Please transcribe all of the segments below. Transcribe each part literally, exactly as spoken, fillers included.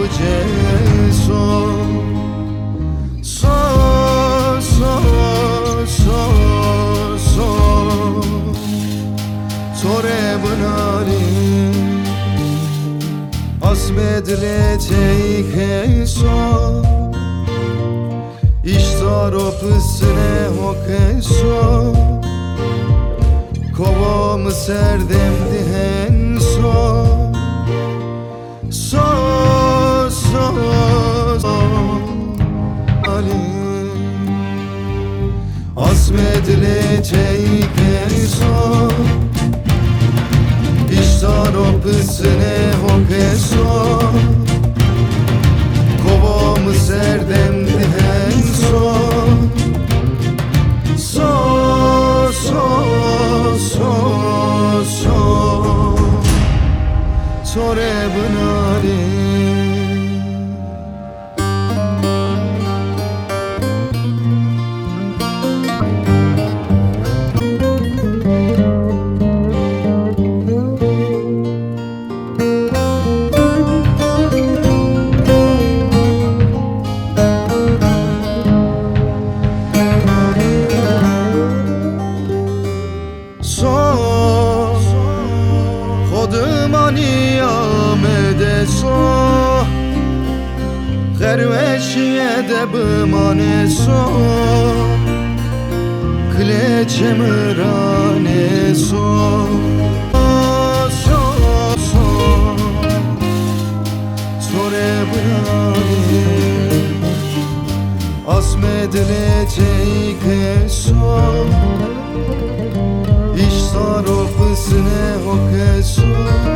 so so so so so Sore bunari asmedre teike so Ishtaro pısne hoke so Kovam serdem dihen so So so so Ali Asmedle teike so Ishtaro pısne hoke so Kovam serdem dihen so So so so so Sore bunari خودمانی آمده سو خروشیه ده بمانه سو کلچه مرانه سو سو سو سوره برانی اسم دل چیکه سو İştaro pısne hokeso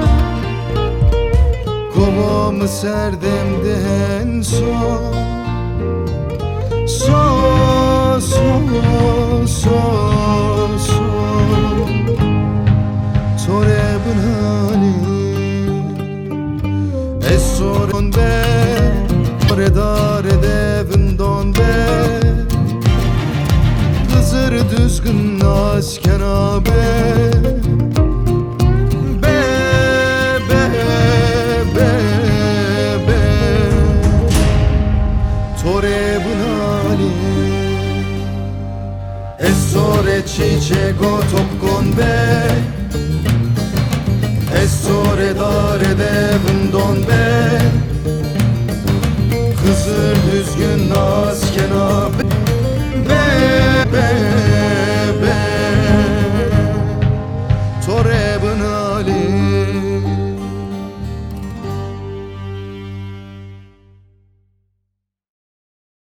Kovam serdem dehen so So so so so Sore bunali Es sorun be Sore dare devin don be Hızır düzgün asken abi Be be be be Tore bunali Essore çiçeko topkon be Essore dare devin don be Hızır düzgün asken